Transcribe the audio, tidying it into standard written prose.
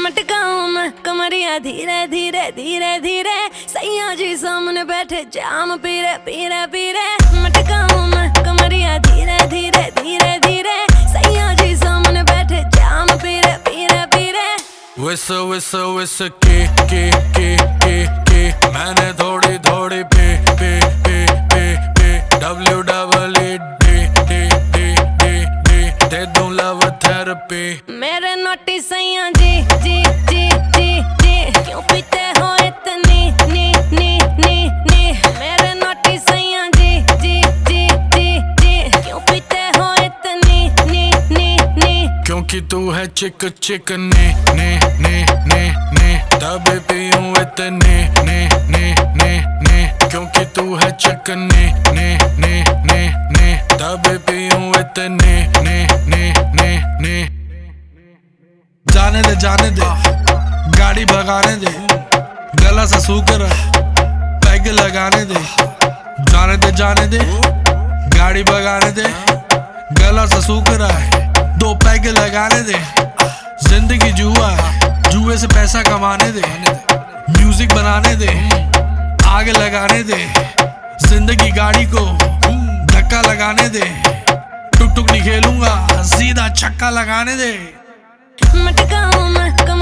मटकाऊं मैं कमरिया धीरे धीरे धीरे धीरे, सैया जी सामने बैठे जाम पीरे पीरे पीरे। मटकाऊं मैं कमरिया धीरे धीरे धीरे धीरे, सैया जी सामने बैठे जाम पीरे पीरे पीरे। विस विस विस के मैंने थोड़ी थोड़ी पे दे दूं लव थेरेपी। मेरे नोटी सैया जी जी जी जी जी, क्यों पीते हो इतनी नी नी नी नी। मेरे नोटी सैया जी जी जी जी जी, क्यों पीते हो इतनी नी नी नी। क्योंकि तू है चिक चिक ने तभी पीऊं इतने ने। क्योंकि तू है चिक ने तभी पीऊं इतने ने। जाने दे गाड़ी भगाने दे, गला सा सूकर पैग लगाने दे। जाने दे गाड़ी भगाने दे, गला सा सूकर दो पैग लगाने दे। जिंदगी जुआ है, जुए से पैसा कमाने दे। म्यूजिक बनाने दे, आग लगाने दे। जिंदगी गाड़ी को धक्का लगाने दे। टुक टुक नहीं खेलूंगा, सीधा छक्का लगाने दे। मटकाऊं मैं